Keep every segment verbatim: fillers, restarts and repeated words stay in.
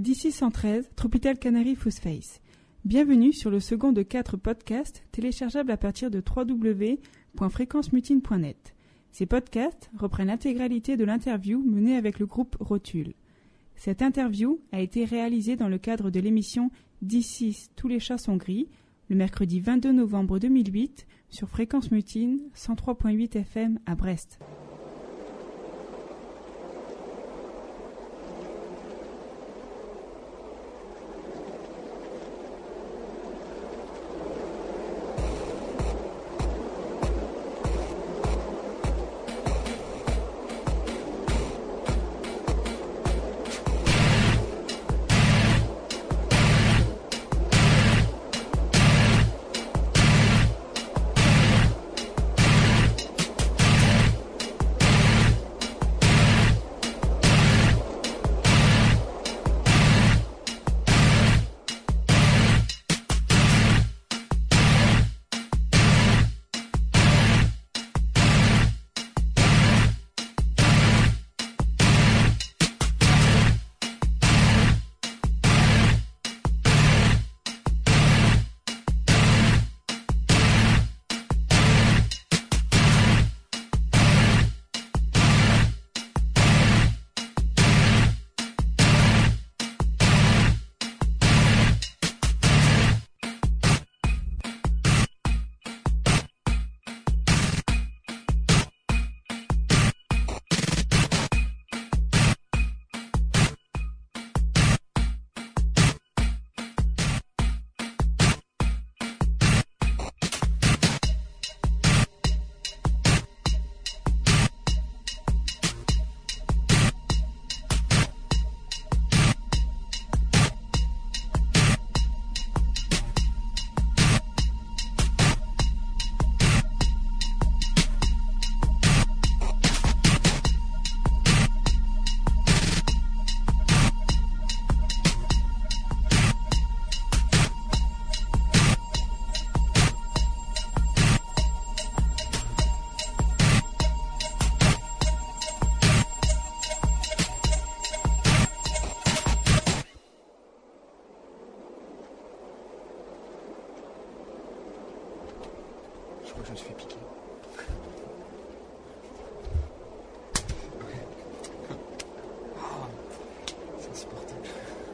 D C cent treize, Tropical Canary Phoosface. Bienvenue sur le second de quatre podcasts téléchargeables à partir de w w w point fréquence mutine point net. Ces podcasts reprennent l'intégralité de l'interview menée avec le groupe Rotule. Cette interview a été réalisée dans le cadre de l'émission D six Tous les chats sont gris, le mercredi vingt-deux novembre deux mille huit sur Fréquence Mutine cent trois virgule huit F M à Brest. Je me suis fait piquer. Oh, c'est insupportable.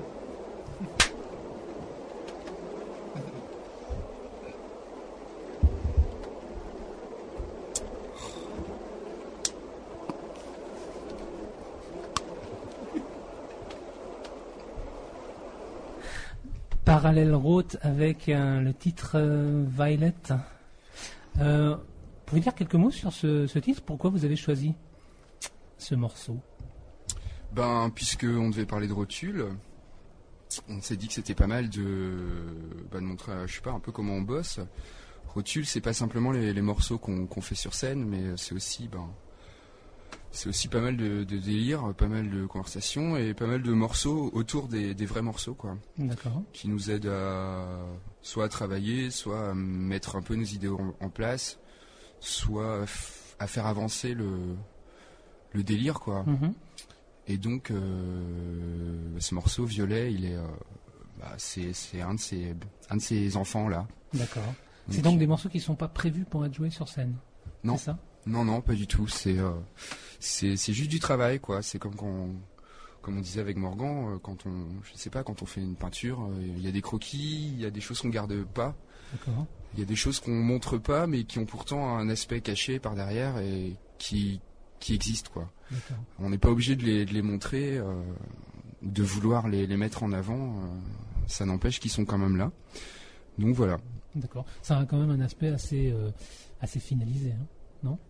Parallel Route avec euh, le titre euh, Violet. Euh, pouvez-vous dire quelques mots sur ce, ce titre? Pourquoi vous avez choisi ce morceau? Ben, puisqu'on devait parler de Rotule, on s'est dit que c'était pas mal de, ben, de montrer, je sais pas, un peu comment on bosse. Rotule, c'est pas simplement les, les morceaux qu'on, qu'on fait sur scène, mais c'est aussi, ben, c'est aussi pas mal de, de délire, pas mal de conversations et pas mal de morceaux autour des, des vrais morceaux, quoi. D'accord. Qui nous aident à soit à travailler, soit à mettre un peu nos idées en, en place, soit à faire avancer le, le délire, quoi. Mm-hmm. Et donc, euh, ce morceau Violet, il est, euh, bah, c'est, c'est un de ces, un de ces enfants là. D'accord. Donc, c'est donc des morceaux qui sont pas prévus pour être joués sur scène. Non. C'est ça? Non, non, pas du tout. C'est, euh, c'est, c'est juste du travail, quoi. C'est comme quand, comme on disait avec Morgan, euh, quand on, je sais pas, quand on fait une peinture, il euh, y a des croquis, il y a des choses qu'on garde pas. D'accord. Il y a des choses qu'on montre pas, mais qui ont pourtant un aspect caché par derrière et qui, qui existent, quoi. D'accord. On n'est pas obligé de les, de les montrer, euh, de vouloir les, les mettre en avant. Euh, ça n'empêche qu'ils sont quand même là. Donc voilà. D'accord. Ça a quand même un aspect assez, euh, assez finalisé, hein, non?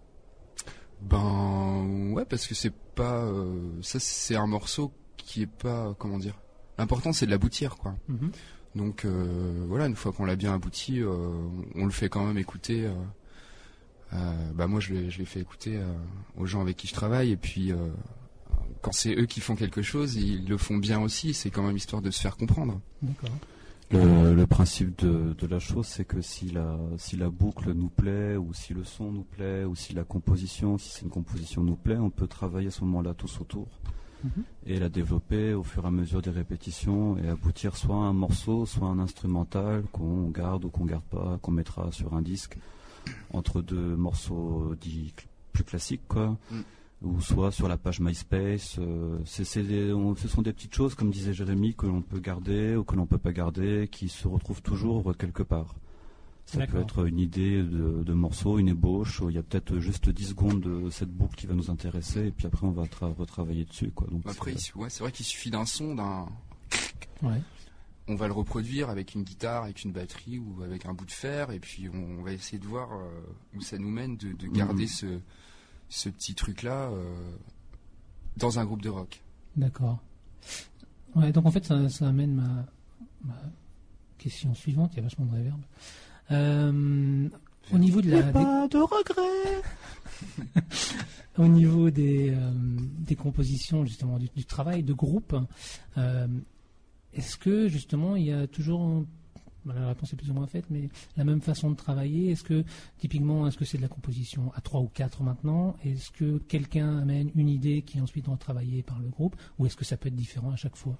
Ben ouais, parce que c'est pas, euh, ça c'est un morceau qui est pas, comment dire. L'important c'est de l'aboutir, quoi. Mm-hmm. Donc euh, voilà, une fois qu'on l'a bien abouti, euh, on le fait quand même écouter. Euh, euh, bah moi je l'ai, je l'ai fait écouter euh, aux gens avec qui je travaille, et puis euh, quand c'est eux qui font quelque chose, ils le font bien aussi. C'est quand même histoire de se faire comprendre. D'accord. Le, le principe de, de la chose, c'est que si la, si la boucle nous plaît, ou si le son nous plaît, ou si la composition, si c'est une composition nous plaît, on peut travailler à ce moment-là tous autour. mmh. et la développer au fur et à mesure des répétitions et aboutir soit à un morceau, soit à un instrumental qu'on garde ou qu'on garde pas, qu'on mettra sur un disque entre deux morceaux dits cl- plus classiques, quoi. Mmh. Ou soit sur la page MySpace. Euh, c'est, c'est des, on, ce sont des petites choses, comme disait Jérémy, que l'on peut garder ou que l'on peut pas garder, qui se retrouvent toujours quelque part. Ça D'accord. peut être une idée de, de morceau, une ébauche, où il y a peut-être juste dix secondes de cette boucle qui va nous intéresser, et puis après on va tra- retravailler dessus, quoi. Donc après, c'est, ouais, c'est vrai qu'il suffit d'un son, d'un... Ouais. On va le reproduire avec une guitare, avec une batterie ou avec un bout de fer, et puis on, on va essayer de voir euh, où ça nous mène, de, de garder mmh. ce... ce petit truc-là euh, dans un groupe de rock. D'accord. Ouais, donc en fait, ça, ça amène ma, ma question suivante. Il y a vachement de réverb. Euh, au niveau de la... Pas des... de regret. Au niveau des, euh, des compositions, justement, du, du travail de groupe, euh, est-ce que, justement, il y a toujours... La réponse est plus ou moins faite, mais la même façon de travailler, est-ce que, typiquement, est-ce que c'est de la composition à trois ou quatre maintenant? Est-ce que quelqu'un amène une idée qui est ensuite retravaillée par le groupe, ou est-ce que ça peut être différent à chaque fois?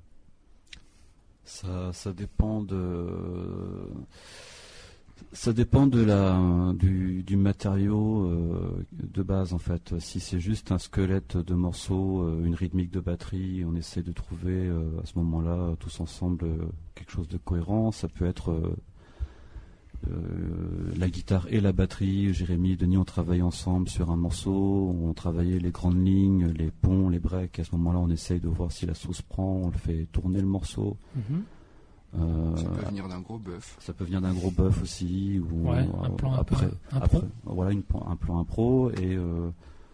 Ça, ça dépend de... Ça dépend de la, du, du matériau euh, de base, en fait. Si c'est juste un squelette de morceaux, euh, une rythmique de batterie, on essaie de trouver euh, à ce moment-là, tous ensemble, euh, quelque chose de cohérent. Ça peut être euh, euh, la guitare et la batterie. Jérémy et Denis ont travaillé ensemble sur un morceau, on travaillait les grandes lignes, les ponts, les breaks. À ce moment-là, on essaye de voir si la sauce prend, on le fait tourner le morceau. Mm-hmm. Euh, ça peut venir d'un gros bœuf. Ça peut venir d'un gros bœuf aussi. Ou ouais, un plan après, un peu, un après, pro. Voilà, une, un plan impro. Et euh,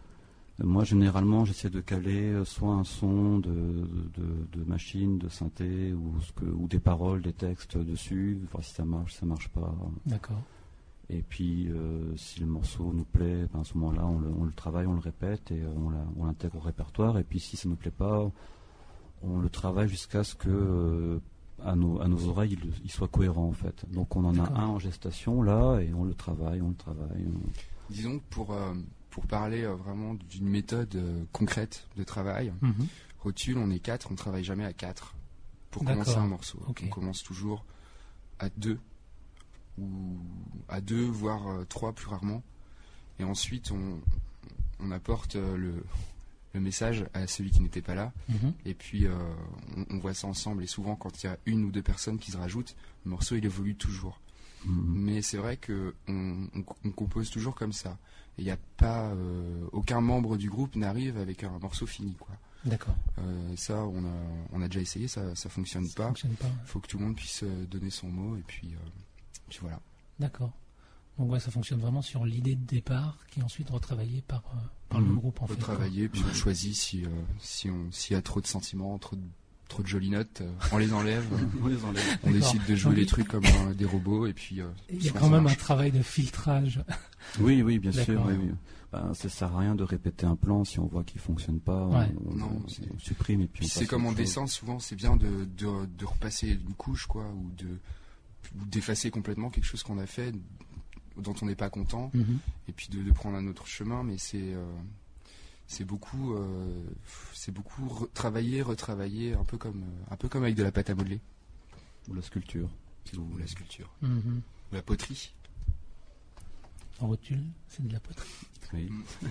moi, généralement, j'essaie de caler soit un son de, de, de machine, de synthé, ou, ce que, ou des paroles, des textes dessus, voir si ça marche, si ça marche pas. D'accord. Et puis, euh, si le morceau nous plaît, ben, à ce moment-là, on le, on le travaille, on le répète et on, la, on l'intègre au répertoire. Et puis, si ça nous plaît pas, on le travaille jusqu'à ce que... Euh, À nos, à nos oreilles, il, il soit cohérent en fait. Donc on en D'accord. a un en gestation là et on le travaille, on le travaille. On... Disons que pour, euh, pour parler euh, vraiment d'une méthode euh, concrète de travail, mm-hmm. Rotule, on est quatre, on ne travaille jamais à quatre pour D'accord. commencer un morceau. Okay. On commence toujours à deux, ou à deux, voire euh, trois plus rarement. Et ensuite on, on apporte euh, le... le message à celui qui n'était pas là, mmh. et puis euh, on, on voit ça ensemble, et souvent quand il y a une ou deux personnes qui se rajoutent, le morceau il évolue toujours. Mmh. Mais c'est vrai que on, on, on compose toujours comme ça, et il n'y a pas euh, aucun membre du groupe n'arrive avec un morceau fini, quoi. D'accord. Euh, ça on a, on a déjà essayé, ça ça fonctionne ça pas. Fonctionne pas. Faut que tout le monde puisse donner son mot, et puis, euh, puis voilà. D'accord. Donc ouais, ça fonctionne vraiment sur l'idée de départ qui est ensuite retravaillée par, euh, par mmh. le groupe en fait. Retravaillée, puis on choisit si, euh, si on, s'il y a trop de sentiments, trop de, trop de jolies notes, euh, on les enlève. on les enlève. On décide de jouer donc, les trucs comme euh, des robots et puis... Euh, il y a quand même marche. Un travail de filtrage. Oui, oui, bien sûr. Oui, oui. Ben, ça sert à rien de répéter un plan si on voit qu'il fonctionne pas. Ouais. On, non, on, on supprime et puis, puis on c'est comme en dessin, souvent c'est bien de, de, de repasser une couche, quoi, ou, de, ou d'effacer complètement quelque chose qu'on a fait, dont on n'est pas content, mmh. et puis de, de prendre un autre chemin, mais c'est euh, c'est beaucoup euh, c'est beaucoup re- travailler, retravailler, un peu comme un peu comme avec de la pâte à modeler ou la sculpture, ou la sculpture, mmh. ou la poterie. En rotule, c'est de la poterie. Oui.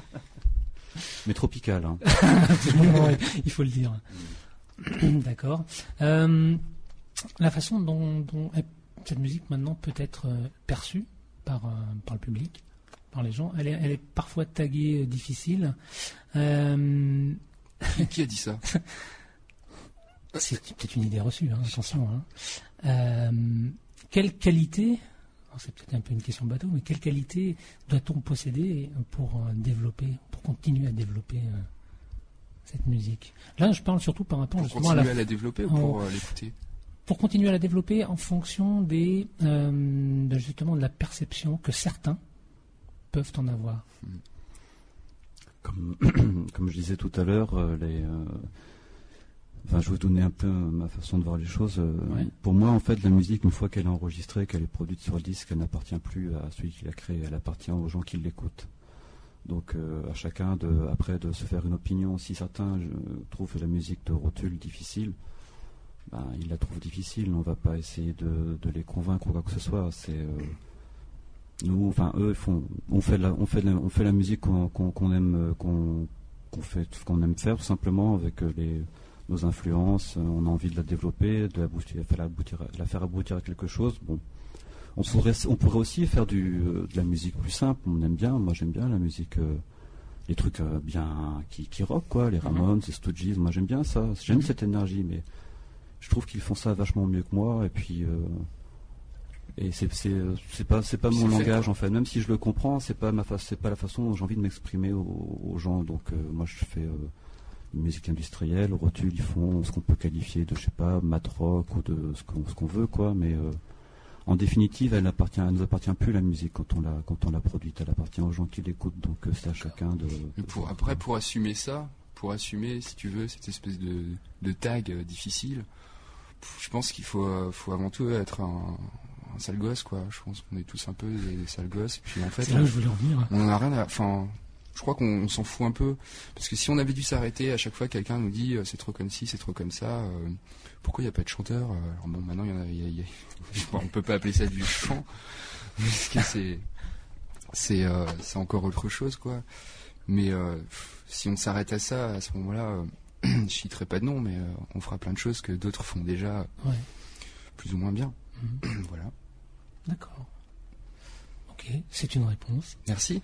Mais tropical, hein. Absolument, oui, il faut le dire. Mmh. D'accord. Euh, la façon dont, dont cette musique maintenant peut être euh, perçue Par, euh, par le public, par les gens. Elle est, elle est parfois taguée euh, difficile. Euh... Qui, qui a dit ça? C'est peut-être une idée reçue, hein, attention. Hein. Euh, quelle qualité, c'est peut-être un peu une question bateau, mais quelle qualité doit-on posséder pour euh, développer, pour continuer à développer euh, cette musique? Là, je parle surtout par rapport pour justement continuer à la, à la développer ou pour euh, l'écouter? Pour continuer à la développer en fonction des, euh, de justement de la perception que certains peuvent en avoir. Comme, comme je disais tout à l'heure, euh, les, euh, enfin, je vais vous donner un peu ma façon de voir les choses. Euh, ouais. Pour moi, en fait, la musique, une fois qu'elle est enregistrée, qu'elle est produite sur le disque, elle n'appartient plus à celui qui l'a créée, elle appartient aux gens qui l'écoutent. Donc euh, à chacun de, après de se faire une opinion. Si certains je, trouvent la musique de Rotule difficile, ben, ils la trouvent difficile. On ne va pas essayer de, de les convaincre ou quoi que ce soit. C'est euh, nous, enfin eux, font, on fait la, on fait la, on fait la musique qu'on, qu'on, qu'on aime, qu'on, qu'on fait, qu'on aime faire tout simplement avec les, nos influences. On a envie de la développer, de la, faire aboutir, la faire aboutir à quelque chose. Bon. On pourrait, on pourrait aussi faire du, euh, de la musique plus simple. On aime bien, moi j'aime bien la musique, euh, les trucs euh, bien qui, qui rock quoi, les Ramones, les Stooges. Moi j'aime bien ça. J'aime mm-hmm. cette énergie, mais je trouve qu'ils font ça vachement mieux que moi. Et puis, euh, et c'est, c'est, c'est pas, c'est pas mon c'est langage fait, en fait. Même si je le comprends, c'est pas ma fa- c'est pas la façon dont j'ai envie de m'exprimer aux, aux gens. Donc euh, moi je fais euh, une musique industrielle. Rotule, ils font ce qu'on peut qualifier de, je sais pas, mat rock ou de ce qu'on, ce qu'on veut quoi, mais euh, en définitive, elle appartient, elle nous appartient plus la musique quand on l'a, quand on l'a produite. Elle appartient aux gens qui l'écoutent. Donc euh, c'est à chacun de. de pour, après, pour assumer ça, pour assumer, si tu veux, cette espèce de, de tag euh, difficile, je pense qu'il faut, euh, faut avant tout être un, un sale gosse, quoi. Je pense qu'on est tous un peu des, des sales gosses. Et puis en fait, c'est là où je voulais en venir. On en a rien à. Enfin, je crois qu'on on s'en fout un peu, parce que si on avait dû s'arrêter à chaque fois que quelqu'un nous dit euh, c'est trop comme ci, c'est trop comme ça. Euh, Pourquoi il n'y a pas de chanteur? Alors bon, maintenant, il y en a, il y a, il y a, on ne peut pas appeler ça du chant, parce que c'est, c'est, euh, c'est encore autre chose, quoi. Mais euh, si on s'arrête à ça, à ce moment-là, euh, je citerai pas de nom, mais euh, on fera plein de choses que d'autres font déjà ouais. plus ou moins bien. Mmh. Voilà. D'accord. Ok, c'est une réponse. Merci.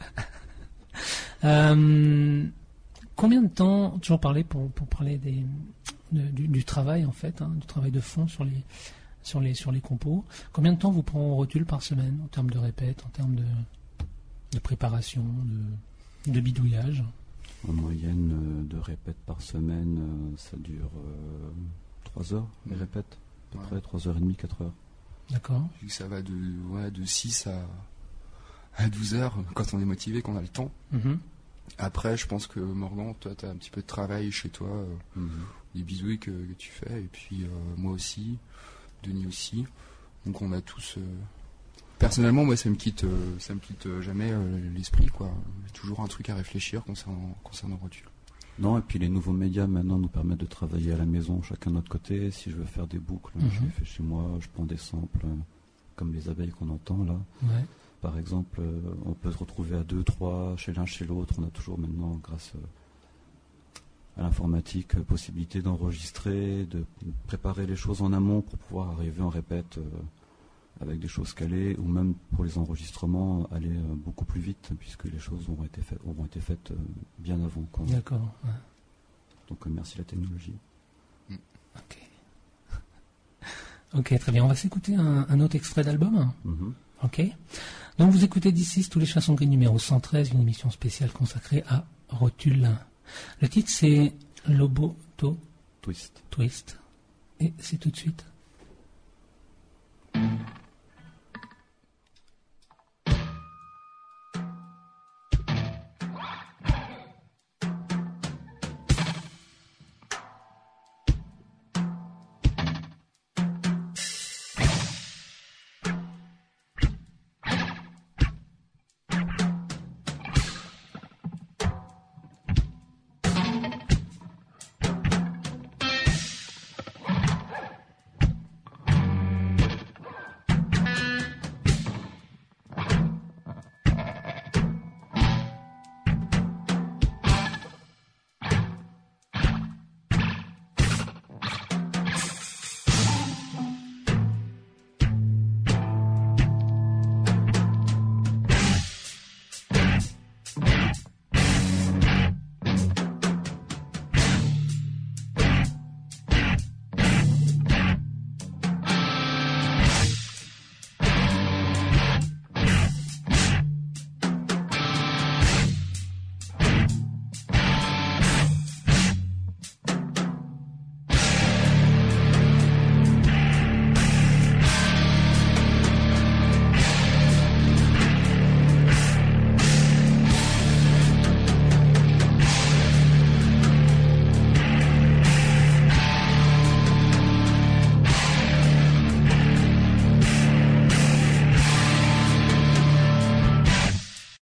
euh, combien de temps, toujours parler pour, pour parler des... De, du, du travail en fait, hein, du travail de fond sur les, sur les, sur les compos. Combien de temps vous prend Rotule par semaine en termes de répète, en termes de, de préparation, de, de bidouillage? En moyenne euh, de répètes par semaine, euh, ça dure euh, trois heures les mmh. répètes, à peu ouais. près trois heures et demie, quatre heures. D'accord. Vu que ça va de, ouais, de six à, à douze heures quand on est motivé, qu'on a le temps. Mmh. Après, je pense que Morgan, toi, tu as un petit peu de travail chez toi, euh, mmh. des bisouilles que, que tu fais, et puis euh, moi aussi, Denis aussi. Donc on a tous. Euh... Personnellement, moi, ça me quitte, euh, ça me quitte jamais euh, l'esprit, quoi. J'ai toujours un truc à réfléchir concernant, concernant Rotule. Non, et puis les nouveaux médias maintenant nous permettent de travailler à la maison, chacun de notre côté. Si je veux faire des boucles, mmh. je les fais chez moi, je prends des samples, euh, comme les abeilles qu'on entend là. Ouais. Par exemple, euh, on peut se retrouver à deux, trois, chez l'un, chez l'autre. On a toujours maintenant, grâce euh, à l'informatique, euh, possibilité d'enregistrer, de préparer les choses en amont pour pouvoir arriver en répète euh, avec des choses calées, ou même pour les enregistrements, aller euh, beaucoup plus vite, puisque les choses auront été, fait, auront été faites euh, bien avant. Quoi. D'accord. Ouais. Donc euh, merci la technologie. Mm. Ok. Ok, très bien. On va s'écouter un, un autre extrait d'album. Mm-hmm. Ok. Donc vous écoutez d'ici tous les chansons gris numéro cent treize, une émission spéciale consacrée à Rotule. Le titre c'est Loboto Twist. Twist. Et c'est tout de suite